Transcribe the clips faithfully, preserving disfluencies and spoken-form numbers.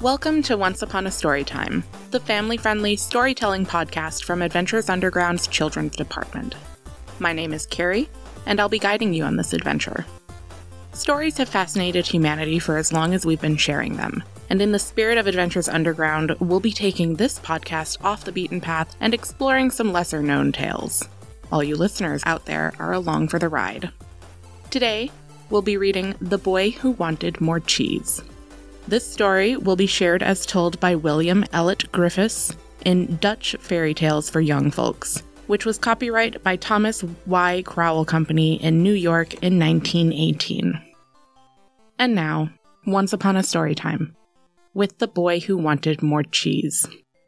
Welcome to Once Upon a Storytime, the family-friendly storytelling podcast from Adventures Underground's Children's Department. My name is Carrie, and I'll be guiding you on this adventure. Stories have fascinated humanity for as long as we've been sharing them, and in the spirit of Adventures Underground, we'll be taking this podcast off the beaten path and exploring some lesser-known tales. All you listeners out there are along for the ride. Today, we'll be reading The Boy Who Wanted More Cheese. This story will be shared as told by William Elliott Griffiths in Dutch Fairy Tales for Young Folks, which was copyright by Thomas Y. Crowell Company in New York in nineteen eighteen. And now, Once Upon a Storytime, with The Boy Who Wanted More Cheese.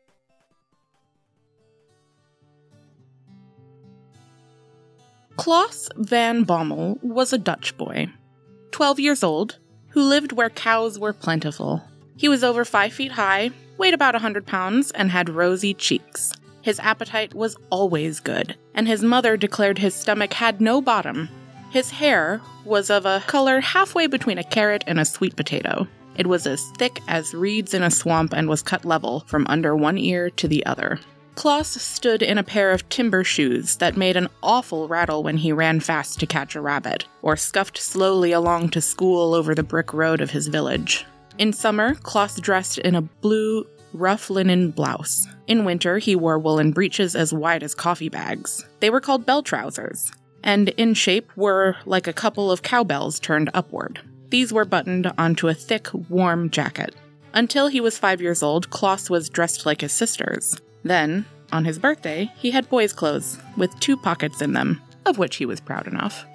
Klaas van Bommel was a Dutch boy, twelve years old, who lived where cows were plentiful. He was over five feet high, weighed about a hundred pounds, and had rosy cheeks. His appetite was always good, and his mother declared his stomach had no bottom. His hair was of a color halfway between a carrot and a sweet potato. It was as thick as reeds in a swamp and was cut level from under one ear to the other. Klaas stood in a pair of timber shoes that made an awful rattle when he ran fast to catch a rabbit, or scuffed slowly along to school over the brick road of his village. In summer, Klaas dressed in a blue, rough linen blouse. In winter, he wore woolen breeches as wide as coffee bags. They were called bell trousers, and in shape were like a couple of cowbells turned upward. These were buttoned onto a thick, warm jacket. Until he was five years old, Klaas was dressed like his sisters. Then, on his birthday, he had boy's clothes, with two pockets in them, of which he was proud enough.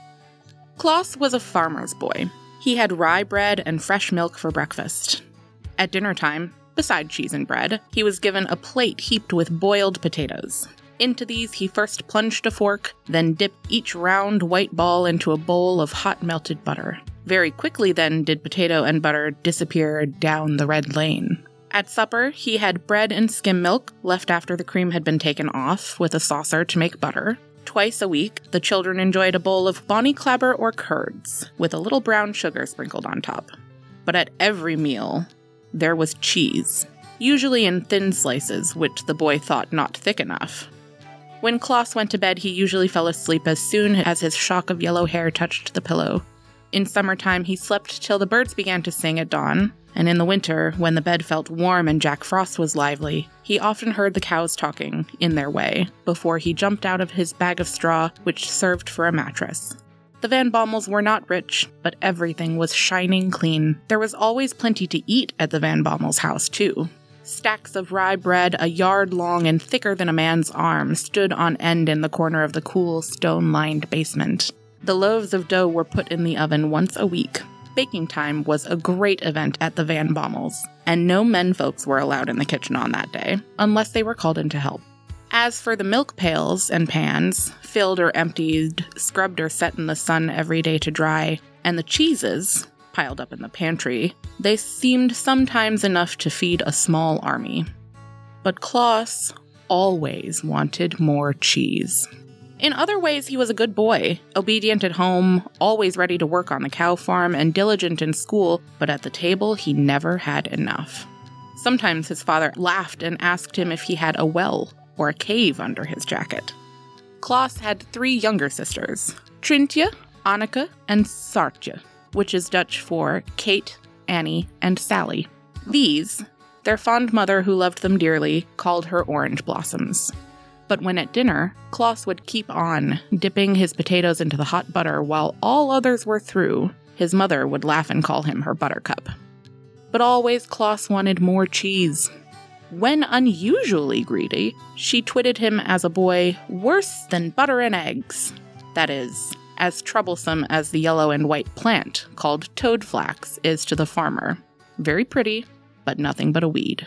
Klaas was a farmer's boy. He had rye bread and fresh milk for breakfast. At dinner time, beside cheese and bread, he was given a plate heaped with boiled potatoes. Into these he first plunged a fork, then dipped each round white ball into a bowl of hot melted butter. Very quickly then did potato and butter disappear down the red lane. At supper, he had bread and skim milk, left after the cream had been taken off, with a saucer to make butter. Twice a week, the children enjoyed a bowl of bonny clabber or curds, with a little brown sugar sprinkled on top. But at every meal, there was cheese, usually in thin slices, which the boy thought not thick enough. When Klaas went to bed, he usually fell asleep as soon as his shock of yellow hair touched the pillow. In summertime, he slept till the birds began to sing at dawn, and in the winter, when the bed felt warm and Jack Frost was lively, he often heard the cows talking, in their way, before he jumped out of his bag of straw, which served for a mattress. The Van Bommels were not rich, but everything was shining clean. There was always plenty to eat at the Van Bommels' house, too. Stacks of rye bread, a yard long and thicker than a man's arm, stood on end in the corner of the cool, stone-lined basement. The loaves of dough were put in the oven once a week. Baking time was a great event at the Van Bommels, and no men folks were allowed in the kitchen on that day, unless they were called in to help. As for the milk pails and pans, filled or emptied, scrubbed or set in the sun every day to dry, and the cheeses, piled up in the pantry, they seemed sometimes enough to feed a small army. But Klaas always wanted more cheese. In other ways, he was a good boy, obedient at home, always ready to work on the cow farm, and diligent in school, but at the table he never had enough. Sometimes his father laughed and asked him if he had a well or a cave under his jacket. Klaas had three younger sisters, Trintje, Anneke, and Saartje, which is Dutch for Kate, Annie, and Sally. These, their fond mother who loved them dearly, called her Orange Blossoms. But when at dinner, Klaas would keep on, dipping his potatoes into the hot butter while all others were through, his mother would laugh and call him her buttercup. But always Klaas wanted more cheese. When unusually greedy, she twitted him as a boy worse than butter and eggs. That is, as troublesome as the yellow and white plant called toadflax is to the farmer. Very pretty, but nothing but a weed.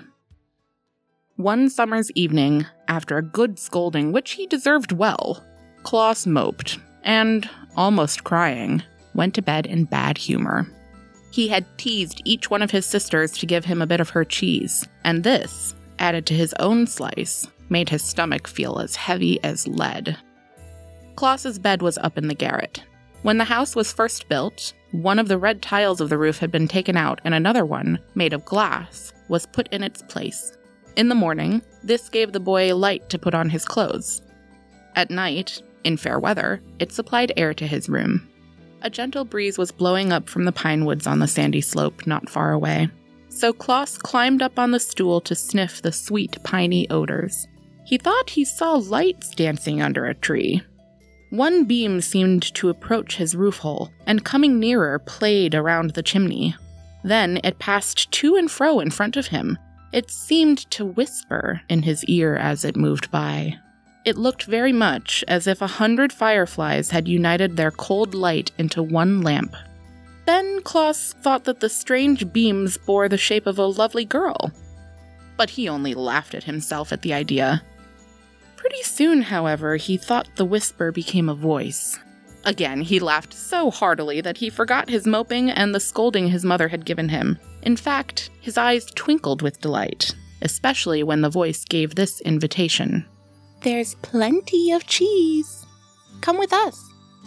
One summer's evening, after a good scolding, which he deserved well, Klaas moped, and, almost crying, went to bed in bad humor. He had teased each one of his sisters to give him a bit of her cheese, and this, added to his own slice, made his stomach feel as heavy as lead. Klaas's bed was up in the garret. When the house was first built, one of the red tiles of the roof had been taken out and another one, made of glass, was put in its place. In the morning, this gave the boy light to put on his clothes. At night, in fair weather, it supplied air to his room. A gentle breeze was blowing up from the pine woods on the sandy slope not far away. So Klaus climbed up on the stool to sniff the sweet, piney odors. He thought he saw lights dancing under a tree. One beam seemed to approach his roof hole, and coming nearer played around the chimney. Then it passed to and fro in front of him. It seemed to whisper in his ear as it moved by. It looked very much as if a hundred fireflies had united their cold light into one lamp. Then Klaus thought that the strange beams bore the shape of a lovely girl. But he only laughed at himself at the idea. Pretty soon, however, he thought the whisper became a voice. Again, he laughed so heartily that he forgot his moping and the scolding his mother had given him. In fact, his eyes twinkled with delight, especially when the voice gave this invitation. "There's plenty of cheese. Come with us."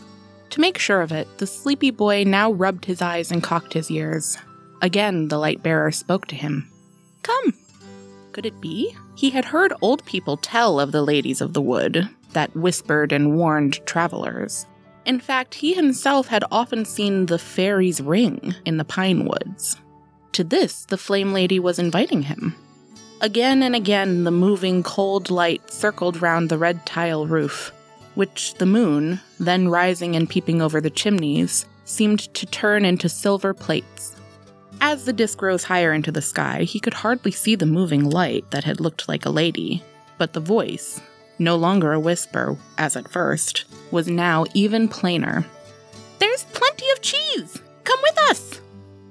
To make sure of it, the sleepy boy now rubbed his eyes and cocked his ears. Again, the light-bearer spoke to him. "Come." Could it be? He had heard old people tell of the ladies of the wood that whispered and warned travelers. In fact, he himself had often seen the fairy's ring in the pine woods. To this, the flame lady was inviting him. Again and again, the moving cold light circled round the red tile roof, which the moon, then rising and peeping over the chimneys, seemed to turn into silver plates. As the disk rose higher into the sky, he could hardly see the moving light that had looked like a lady, but the voice, no longer a whisper, as at first, was now even plainer. "There's plenty of cheese! Come with us!"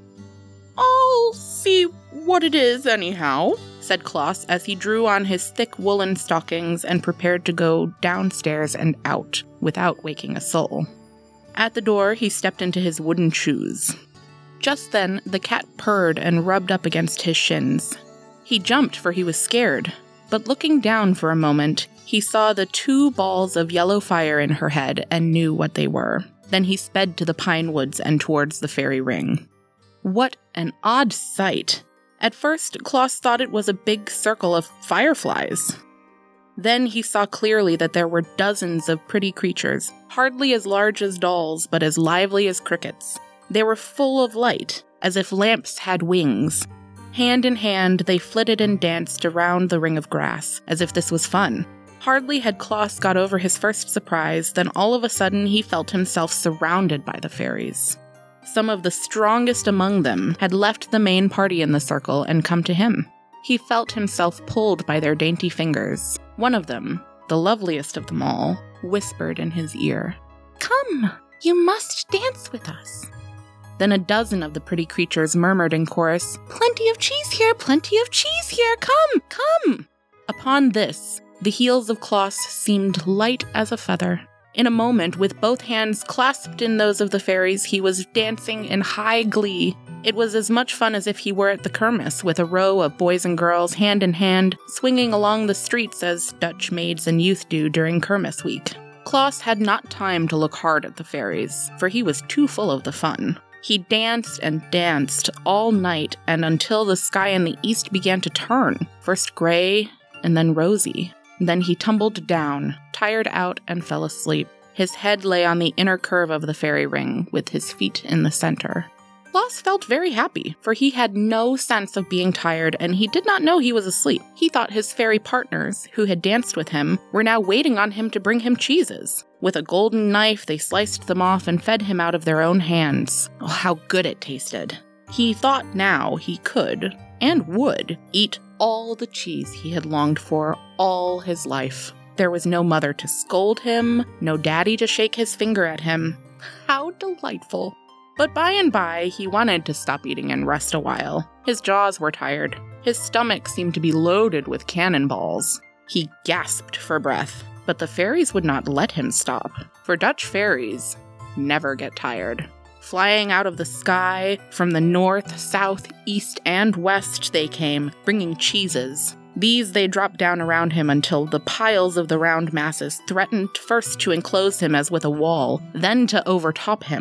"I'll see what it is, anyhow," said Klaus as he drew on his thick woolen stockings and prepared to go downstairs and out, without waking a soul. At the door, he stepped into his wooden shoes. Just then, the cat purred and rubbed up against his shins. He jumped, for he was scared, but looking down for a moment, he saw the two balls of yellow fire in her head and knew what they were. Then he sped to the pine woods and towards the fairy ring. What an odd sight! At first, Klaus thought it was a big circle of fireflies. Then he saw clearly that there were dozens of pretty creatures, hardly as large as dolls, but as lively as crickets. They were full of light, as if lamps had wings. Hand in hand, they flitted and danced around the ring of grass, as if this was fun. Hardly had Klaus got over his first surprise, than all of a sudden he felt himself surrounded by the fairies. Some of the strongest among them had left the main party in the circle and come to him. He felt himself pulled by their dainty fingers. One of them, the loveliest of them all, whispered in his ear, "Come, you must dance with us." Then a dozen of the pretty creatures murmured in chorus, "Plenty of cheese here, plenty of cheese here, come, come!" Upon this, the heels of Klaus seemed light as a feather. In a moment, with both hands clasped in those of the fairies, he was dancing in high glee. It was as much fun as if he were at the kermis, with a row of boys and girls hand in hand, swinging along the streets as Dutch maids and youth do during kermis week. Klaus had not time to look hard at the fairies, for he was too full of the fun. He danced and danced all night and until the sky in the east began to turn, first gray and then rosy. Then he tumbled down, tired out, and fell asleep. His head lay on the inner curve of the fairy ring, with his feet in the center. Klaus felt very happy, for he had no sense of being tired, and he did not know he was asleep. He thought his fairy partners, who had danced with him, were now waiting on him to bring him cheeses. With a golden knife, they sliced them off and fed him out of their own hands. Oh, how good it tasted. He thought now he could, and would, eat all the cheese he had longed for all his life. There was no mother to scold him, no daddy to shake his finger at him. How delightful. But by and by, he wanted to stop eating and rest a while. His jaws were tired. His stomach seemed to be loaded with cannonballs. He gasped for breath, but the fairies would not let him stop. For Dutch fairies never get tired. Flying out of the sky, from the north, south, east, and west they came, bringing cheeses. These they dropped down around him until the piles of the round masses threatened first to enclose him as with a wall, then to overtop him.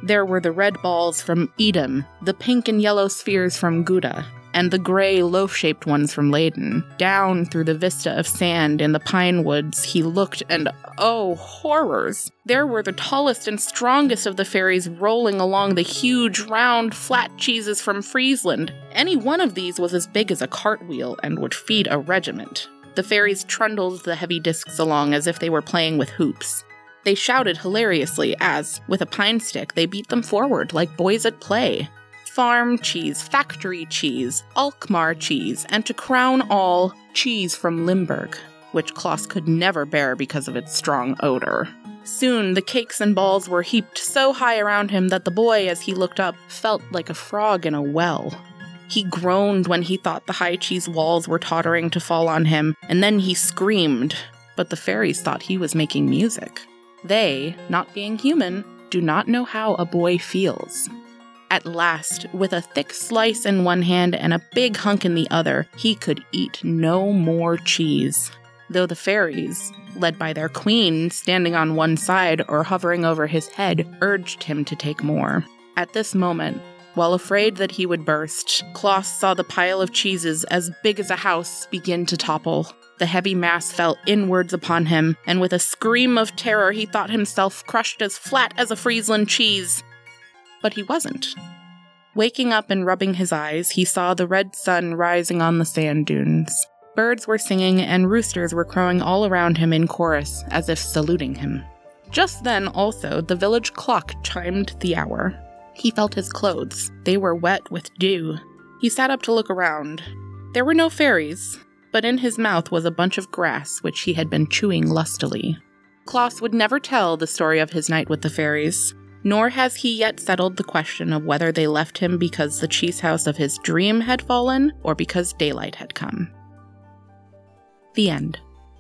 There were the red balls from Edom, the pink and yellow spheres from Gouda, and the gray, loaf-shaped ones from Leyden. Down through the vista of sand in the pine woods he looked, and oh, horrors! There were the tallest and strongest of the fairies rolling along the huge, round, flat cheeses from Friesland. Any one of these was as big as a cartwheel and would feed a regiment. The fairies trundled the heavy discs along as if they were playing with hoops. They shouted hilariously as, with a pine stick, they beat them forward like boys at play. Farm cheese, factory cheese, Alkmaar cheese, and to crown all, cheese from Limburg, which Klaus could never bear because of its strong odor. Soon the cakes and balls were heaped so high around him that the boy, as he looked up, felt like a frog in a well. He groaned when he thought the high cheese walls were tottering to fall on him, and then he screamed, but the fairies thought he was making music. They, not being human, do not know how a boy feels. At last, with a thick slice in one hand and a big hunk in the other, he could eat no more cheese. Though the fairies, led by their queen, standing on one side or hovering over his head, urged him to take more. At this moment, while afraid that he would burst, Klaus saw the pile of cheeses as big as a house begin to topple. The heavy mass fell inwards upon him, and with a scream of terror he thought himself crushed as flat as a Friesland cheese. But he wasn't. Waking up and rubbing his eyes, he saw the red sun rising on the sand dunes. Birds were singing and roosters were crowing all around him in chorus, as if saluting him. Just then, also, the village clock chimed the hour. He felt his clothes. They were wet with dew. He sat up to look around. There were no fairies, but in his mouth was a bunch of grass which he had been chewing lustily. Klaus would never tell the story of his night with the fairies. Nor has he yet settled the question of whether they left him because the cheese house of his dream had fallen or because daylight had come. The end.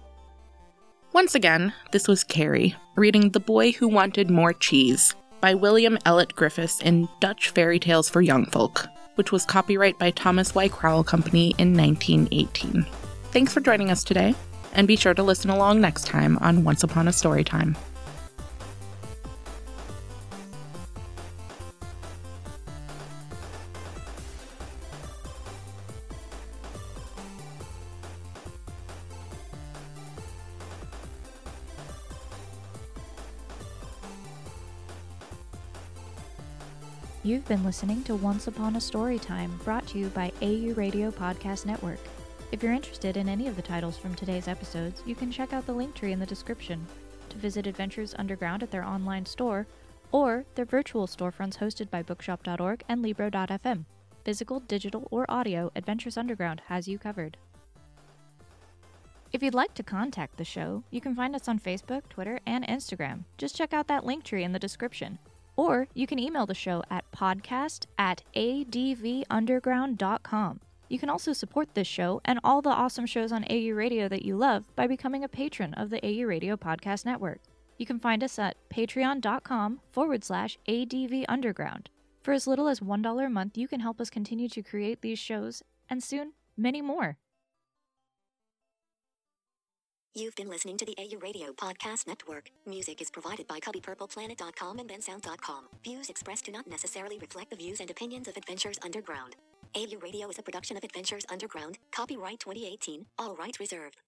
Once again, this was Carrie, reading The Boy Who Wanted More Cheese by William Elliott Griffiths in Dutch Fairy Tales for Young Folk, which was copyright by Thomas Y. Crowell Company in nineteen eighteen. Thanks for joining us today, and be sure to listen along next time on Once Upon a Storytime. You've been listening to Once Upon a Storytime, brought to you by A U Radio Podcast Network. If you're interested in any of the titles from today's episodes, you can check out the link tree in the description to visit Adventures Underground at their online store, or their virtual storefronts hosted by bookshop dot org and libro dot f m. Physical, digital, or audio, Adventures Underground has you covered. If you'd like to contact the show, you can find us on Facebook, Twitter, and Instagram. Just check out that link tree in the description. Or you can email the show at podcast at a d v underground dot com. You can also support this show and all the awesome shows on A U Radio that you love by becoming a patron of the A U Radio Podcast Network. You can find us at patreon.com forward slash ADV Underground. For as little as one dollar a month, you can help us continue to create these shows, and soon, many more. You've been listening to the A U Radio Podcast Network. Music is provided by Cubby Purple Planet dot com and bensound dot com. Views expressed do not necessarily reflect the views and opinions of Adventures Underground. A U Radio is a production of Adventures Underground. Copyright twenty eighteen. All rights reserved.